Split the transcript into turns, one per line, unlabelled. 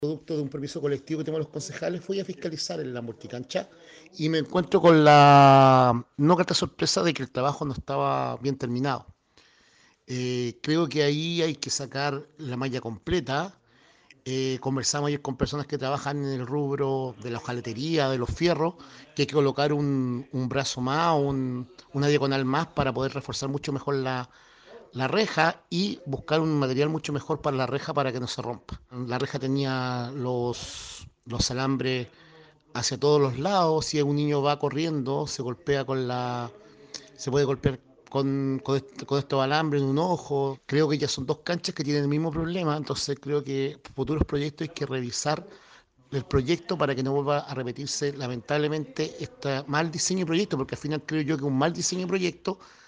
Producto de un permiso colectivo que tenemos los concejales, fui a fiscalizar en la multicancha y me encuentro con la no grata sorpresa de que el trabajo no estaba bien terminado. Creo que ahí hay que sacar la malla completa. Conversamos ayer con personas que trabajan en el rubro de la hojalatería, de los fierros, que hay que colocar un brazo más, una diagonal más para poder reforzar mucho mejor la reja y buscar un material mucho mejor para la reja para que no se rompa. La reja tenía los alambres hacia todos los lados. Si un niño va corriendo, se golpea se puede golpear con estos alambres en un ojo. Creo que ya son dos canchas que tienen el mismo problema, entonces creo que futuros proyectos hay que revisar el proyecto para que no vuelva a repetirse lamentablemente este mal diseño de proyecto, porque al final creo yo que un mal diseño de proyecto